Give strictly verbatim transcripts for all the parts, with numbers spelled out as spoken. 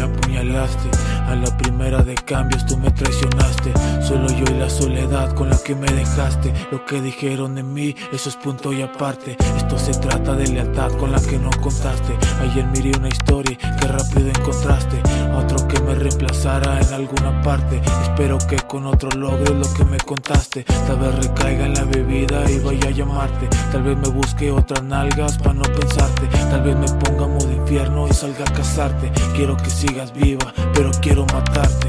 apuñalaste. A la primera de cambios tú me traicionaste. Solo yo y la soledad con la que me dejaste. Lo que dijeron de mí, eso es punto y aparte. Esto se trata de lealtad con la que no contaste. Ayer miré una historia que rápido encontraste a otro que me reemplazara en alguna parte. Espero que con otro logres lo que me contaste. Tal vez recaiga en la bebida y vaya a llamarte. Tal vez me busque otras nalgas para no pensarte. Tal vez me ponga modo infierno y salga a casarte. Quiero que sigas viva, pero quiero matarte.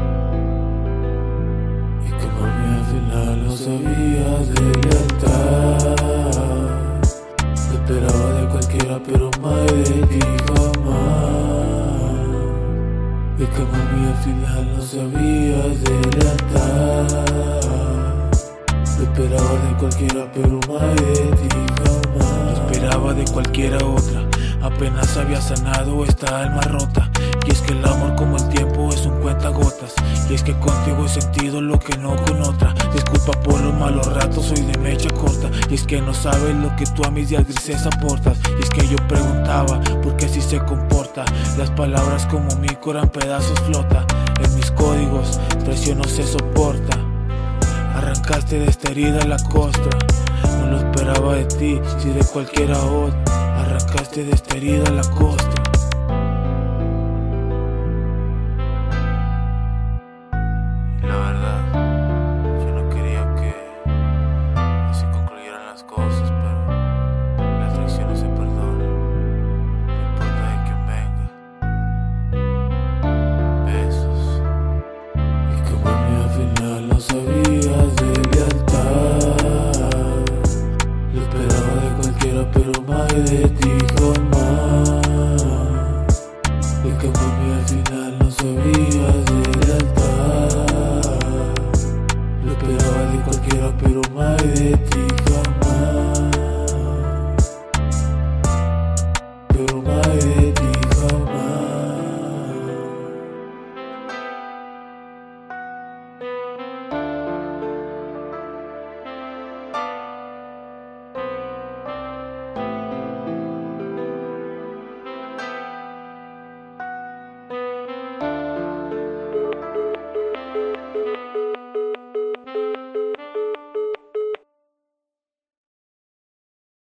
Y como a mí al final no sabías de lealtad, te esperaba de cualquiera pero más de ti jamás. Y como a mí al final no sabías de lealtad, te esperaba de cualquiera pero más de ti jamás. Esperaba de cualquiera otra, apenas había sanado esta alma rota. Y es que el amor como el tiempo es un cuentagotas. Y es que contigo he sentido lo que no con otra. Disculpa por los malos ratos, soy de mecha corta. Y es que no sabes lo que tú a mis días grises aportas. Y es que yo preguntaba por qué así se comporta. Las palabras como mi corazón pedazos flota. En mis códigos traición no se soporta. Arrancaste de esta herida la costra. No lo esperaba de ti, si de cualquiera otra. Arrancaste de esta herida la costra.